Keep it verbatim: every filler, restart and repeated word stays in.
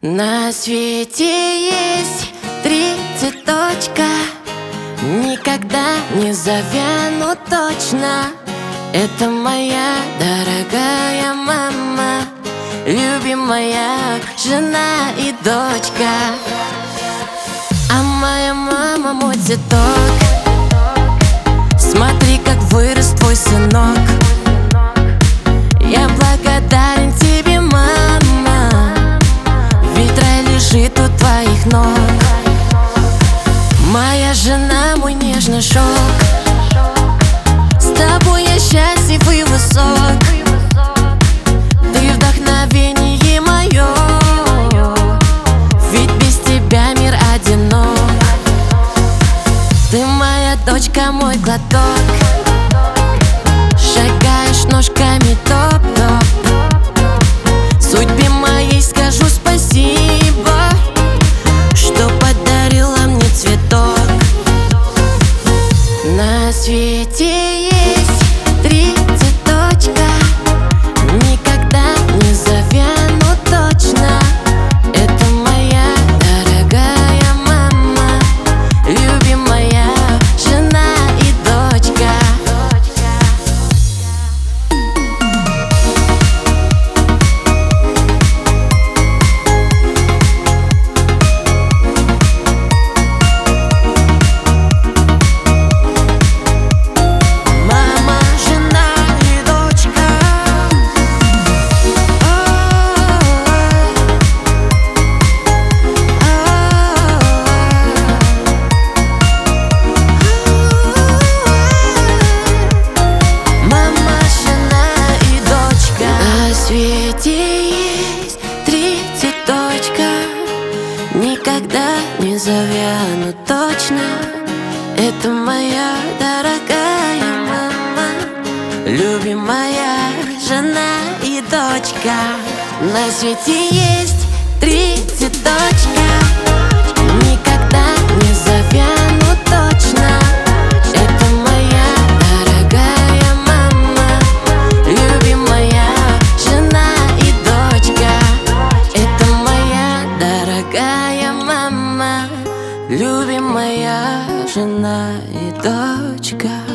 На свете есть три цветочка, никогда не завянут точно. Это моя дорогая мама, любимая жена и дочка. А моя мама мой цветок, смотри, как вырос твой сынок. Я благодарен тебе, мама, ведь рай лежит у твоих ног. Моя жена, мой нежный шелк, с тобой я счастлив и высок. Ты вдохновение мое, ведь без тебя мир одинок. Ты моя дочка, мой глоток, шагаешь ножками топ-топ. Судьбе моей скажу спасибо, что подарила мне цветок. На свете есть три цветочка, никогда не завянут точно. Это моя дорогая мама, любимая жена и дочка. На свете есть три цветочка, никогда не завянут точно. Это моя дорогая мама, любимая жена и дочка. На свете есть три цветочка, никогда не завянут точно. Это моя дорогая мама, любимая жена и дочка. Это моя дорогая мама, любимая жена и дочка.